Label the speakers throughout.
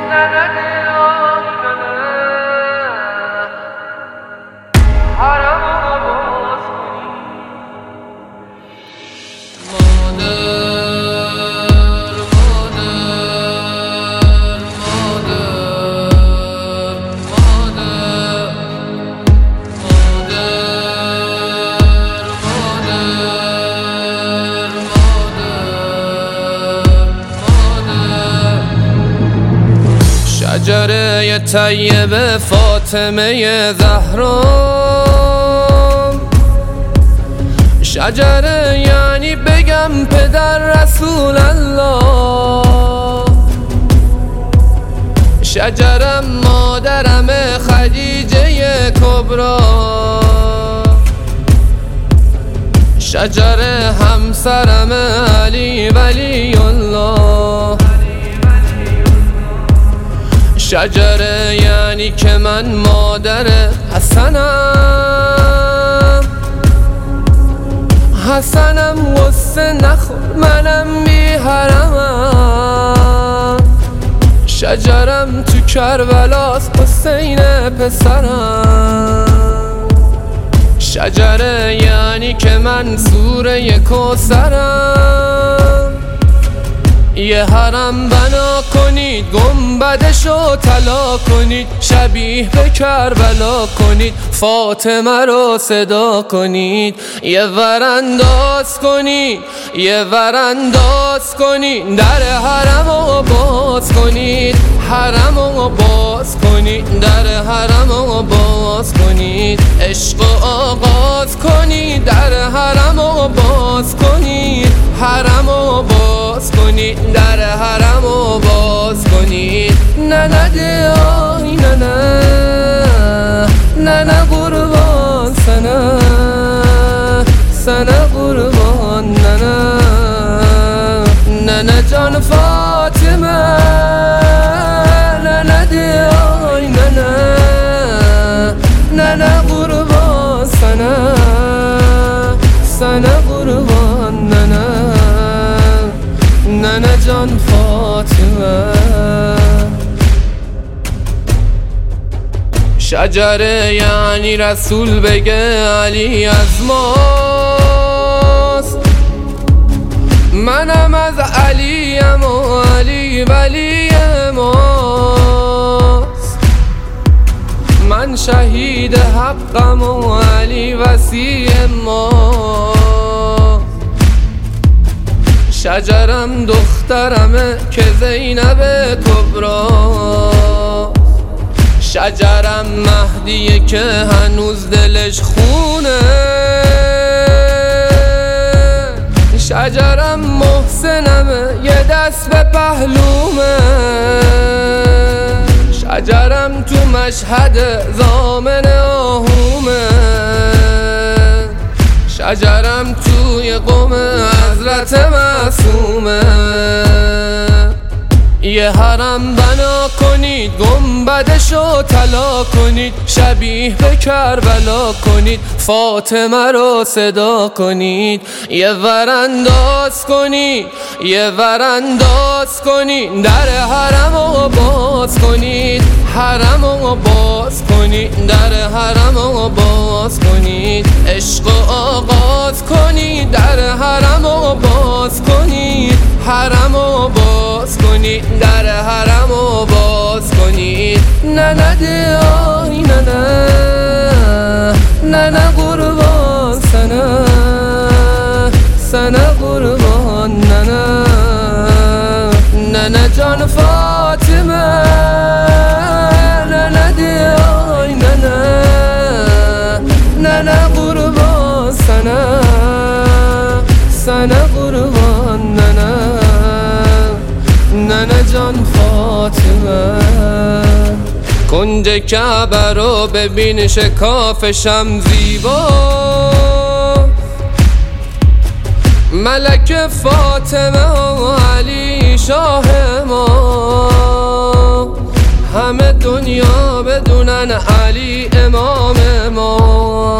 Speaker 1: شجره طیب فاطمه زهرا، شجره یعنی بگم پدر رسول الله، شجرم مادرم خدیجه کبرا، شجره همسرم علی ولی الله، شجره یعنی که من مادر حسنم غصه نخور منم بی حرمم، شجرم تو کربلاست حسین پسرم، شجره یعنی که من سوره کوثرم، یه حرم بنا کنید گنبدشو طلا کنید، شبیه به کربلا کنید فاطمه رو صدا کنید، یه ورانداز کنید یه ورانداز کنید، در حرمو باز کنید حرمو باز کنید، در حرمو باز کنید، عشق آغاز کنید در حرمو باز کنید، حرمو باز کنید در حرمو باز کنید. نه نه دیای نه نه نه نه قربان سنه سنه قربان نه نه نه نه جان فاطمه، نه نه دیای نه نه نه نه قربان سنه سنه قربان نه نه نه نه جان فاطمه. شجره یعنی رسول بگه علی از ماست، منم از علیم و علی ولی ماست، من شهید حقم و علی وصی ماست، شجرم دخترمه که زینب کبرا، شجرم مهدیه که هنوز دلش خونه، شجرم محسنمه یه دست به پهلومه، شجرم تو مشهد زامن آهومه، شجرم توی قوم حضرت معصومه، یه حرم بنا کنید گنبدشو طلا کنید، شبیه به کربلا کنید فاطمه رو صدا کنید، یه ورانداز کنید یه ورانداز کنید، در حرمو باز کنید حرمو باز کنید، در حرمو باز کنید، عشق آغاز کنید در حرمو باز کنید، حرمو باز کنید در حرمو باز کنید. نه نه دیای نه نه نه نه قربان سنه سنه قربان نه نه نه نه جان فاطمه، نه نه دیای نه نه نه نه قربان سنه سنه قربان نه نه نه نه جان فاطمه. کنج کعبه رو ببین شکافشم زیبا، ملک فاطمه و علی شاه ما، همه دنیا بدونن علی امام ما،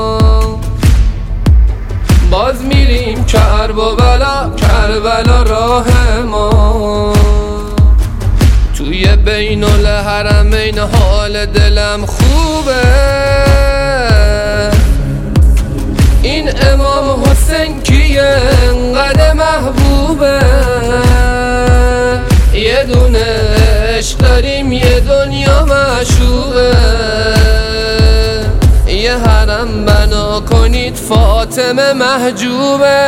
Speaker 1: باز میریم کربلا کربلا راه ما، تو توی بین الحرمین حال دلم خوبه. این امام حسین کیه انقدر محبوبه؟ یه دونه عشق داریم یه دنیا معشوقه. یه حرم بنا کنید فاطمه محجوبه.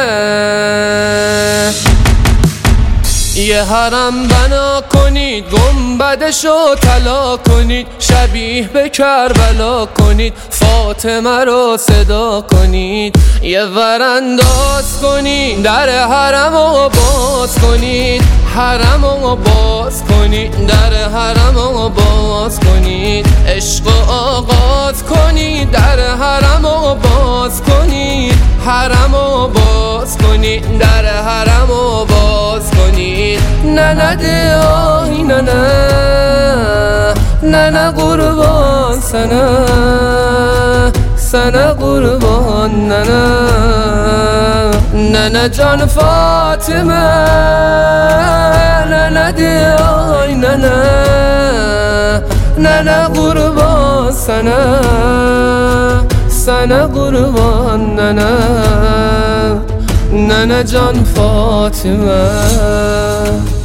Speaker 1: یه حرم بنا کنید گنبدشو طلا کنید، شبیه به کربلا کنید، فاطمه رو صدا کنید. یه ورانداز کنید در حرمو باز کنید، حرمو باز کنید، در حرمو باز کنید. عشق آغاز کنید در حرمو باز کنید، حرمو باز کنید، در حرمو باز کنید. نه نه دیای نه نه نه نه قربان سنه سنه قربان نه نه نه نه جان فاطمه نه نه دیای نه نه نه نه قربان سنه سنه قربان نه نه نه نه جان فاطمه.